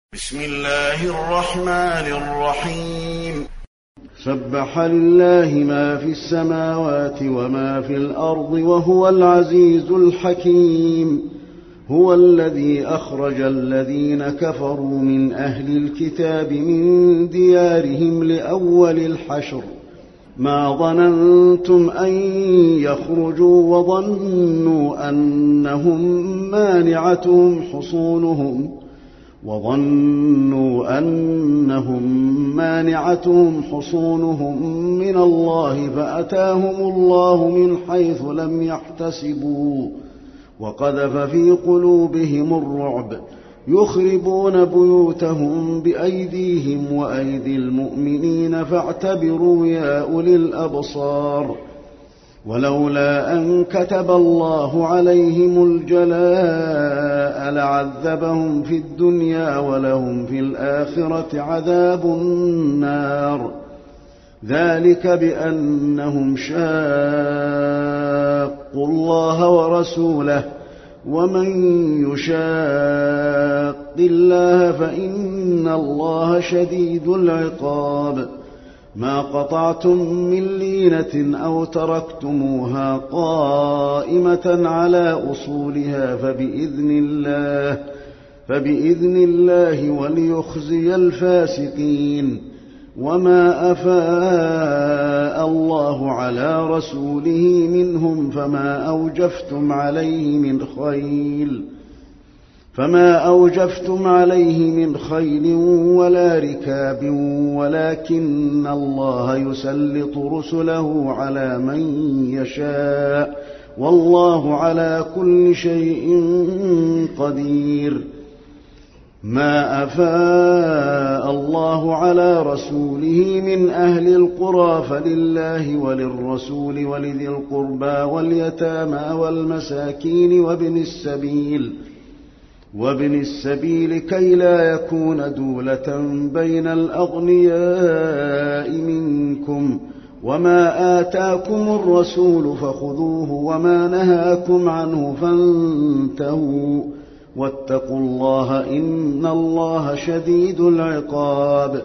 بسم الله الرحمن الرحيم. سبح لله ما في السماوات وما في الأرض وهو العزيز الحكيم. هو الذي أخرج الذين كفروا من أهل الكتاب من ديارهم لأول الحشر ما ظننتم أن يخرجوا وظنوا أنهم مانعتهم حصونهم من الله فأتاهم الله من حيث لم يحتسبوا وقذف في قلوبهم الرعب يخربون بيوتهم بأيديهم وأيدي المؤمنين فاعتبروا يا أولي الأبصار. ولولا أن كتب الله عليهم الجلاء لعذبهم في الدنيا ولهم في الآخرة عذاب النار. ذلك بأنهم شاقوا الله ورسوله ومن يشاق الله فإن الله شديد العقاب. ما قطعتم من لينة أو تركتموها قائمة على أصولها فبإذن الله وليخزي الفاسقين. وما أفاء الله على رسوله منهم فما أوجفتم عليه من خيل ولا ركاب ولكن الله يسلط رسله على من يشاء والله على كل شيء قدير. ما أفاء الله على رسوله من أهل القرى فلله وللرسول ولذي القربى واليتامى والمساكين وابن السبيل كي لا يكون دولة بين الأغنياء منكم. وما آتاكم الرسول فخذوه وما نهاكم عنه فانتهوا واتقوا الله إن الله شديد العقاب.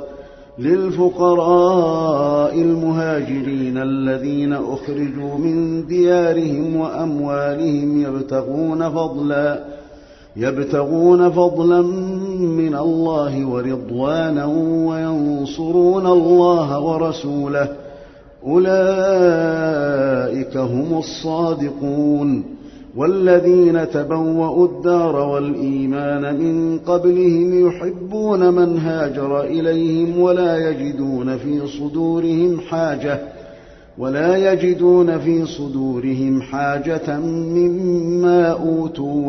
للفقراء المهاجرين الذين أخرجوا من ديارهم وأموالهم يبتغون فضلا من الله ورضوانا وينصرون الله ورسوله أولئك هم الصادقون. والذين تبوأوا الدار والإيمان من قبلهم يحبون من هاجر إليهم ولا يجدون في صدورهم حاجة مما أوتوا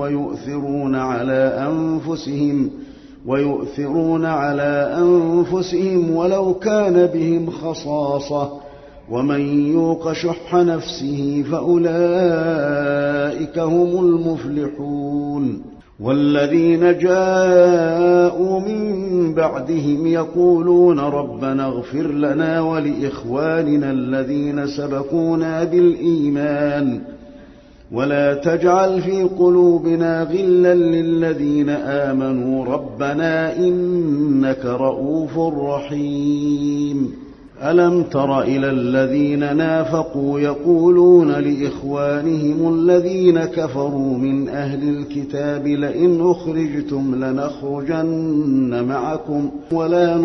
ويؤثرون على أنفسهم ولو كان بهم خصاصة ومن يوق شح نفسه فأولئك هم المفلحون. والذين جاءوا من بعدهم يقولون ربنا اغفر لنا ولإخواننا الذين سبقونا بالإيمان ولا تجعل في قلوبنا غلا للذين آمنوا ربنا إنك رؤوف رحيم. ألم تر إلى الذين نافقوا يقولون لإخوانهم الذين كفروا من أهل الكتاب لئن أخرجتم لنخرجن معكم ولا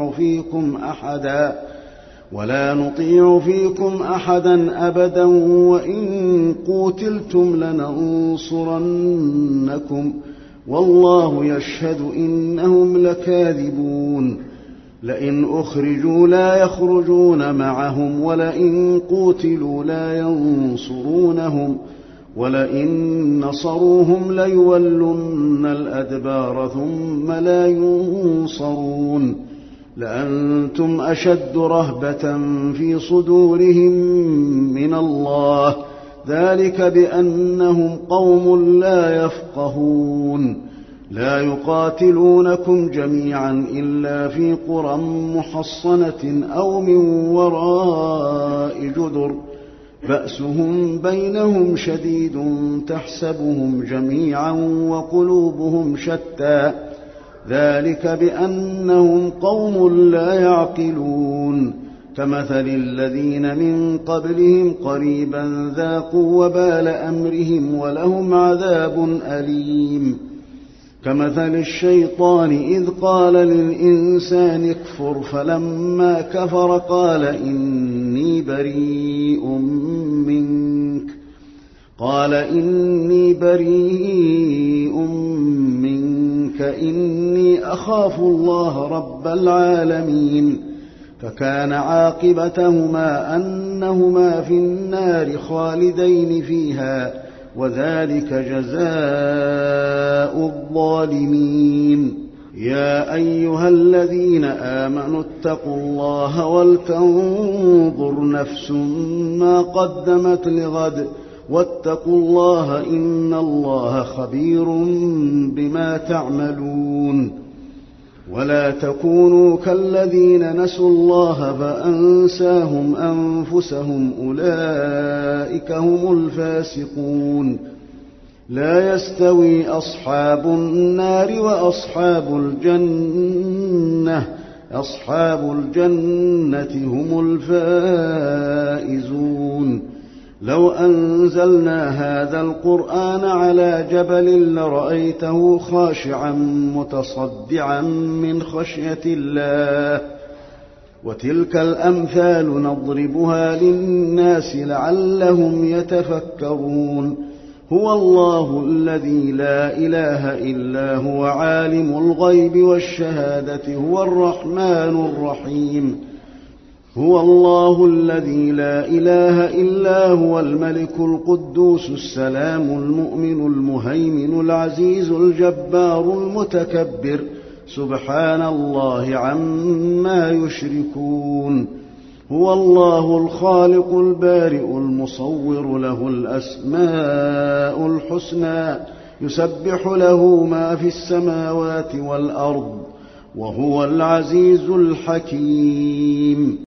نطيع فيكم أحدا أبدا وإن قوتلتم لننصرنكم والله يشهد إنهم لكاذبون. لئن أخرجوا لا يخرجون معهم ولئن قوتلوا لا ينصرونهم ولئن نصروهم ليولن الأدبار ثم لا ينصرون. لأنتم أشد رهبة في صدورهم من الله ذلك بأنهم قوم لا يفقهون. لا يقاتلونكم جميعا إلا في قرى محصنة أو من وراء جدر بأسهم بينهم شديد تحسبهم جميعا وقلوبهم شتى ذلك بأنهم قوم لا يعقلون كمثل الذين من قبلهم قريبا ذاقوا وبال أمرهم ولهم عذاب أليم كمثل الشيطان إذ قال للإنسان اكفر فلما كفر قال إني بريء منك إني أخاف الله رب العالمين فكان عاقبتهما أنهما في النار خالدين فيها وذلك جزاء الظالمين يا أيها الذين آمنوا اتقوا الله ولتنظر نفس ما قدمت لغد واتقوا الله إن الله خبير بما تعملون ولا تكونوا كالذين نسوا الله فأنساهم أنفسهم أولئك هم الفاسقون لا يستوي أصحاب النار وأصحاب الجنة هم الفائزون لو أنزلنا هذا القرآن على جبل لرأيته خاشعا متصدعا من خشية الله وتلك الأمثال نضربها للناس لعلهم يتفكرون هو الله الذي لا إله إلا هو عالم الغيب والشهادة هو الرحمن الرحيم هو الله الذي لا إله إلا هو الملك القدوس السلام المؤمن المهيمن العزيز الجبار المتكبر سبحان الله عما يشركون هو الله الخالق البارئ المصور له الأسماء الحسنى يسبح له ما في السماوات والأرض وهو العزيز الحكيم